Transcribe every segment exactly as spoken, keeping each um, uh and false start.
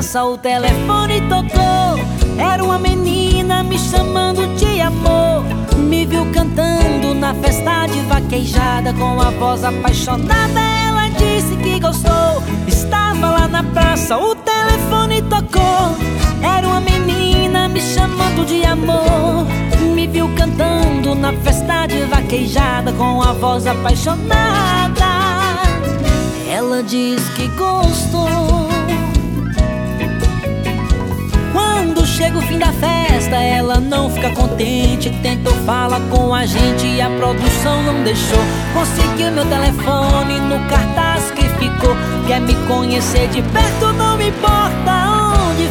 praça o telefone tocou. Era uma menina me chamando de amor. Me viu cantando na festa de vaquejada, com a voz apaixonada ela disse que gostou. Estava lá na praça, o telefone tocou. Era uma menina me chamando de amor. Me viu cantando na festa de vaquejada, com a voz apaixonada ela disse que gostou. Quando chega o fim da festa, ela não fica contente. Tentou falar com a gente e a produção não deixou. Conseguiu meu telefone no cartaz que ficou. Quer me conhecer de perto, não me importa onde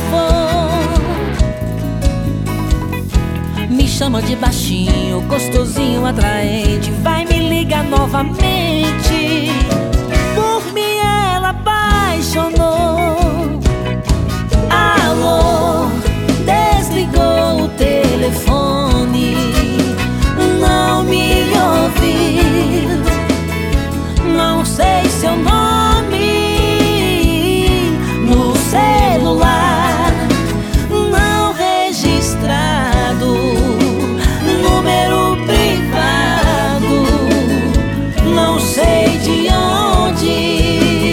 for. Me chama de baixinho, gostosinho, atraente. Vai me ligar novamente. Por mim ela apaixonou. Alô, desligou o telefone, não me ouviu. Não sei seu nome no celular, não registrado, número privado, não sei de onde.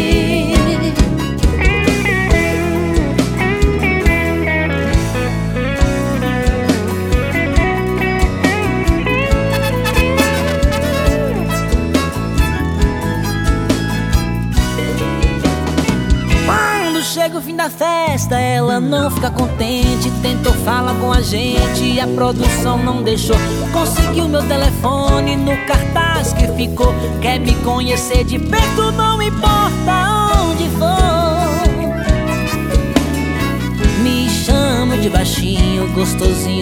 Chega o fim da festa, ela não fica contente. Tentou falar com a gente e a produção não deixou. Conseguiu meu telefone no cartaz que ficou. Quer me conhecer de perto, não importa onde for. Me chamo de baixinho, gostosinho,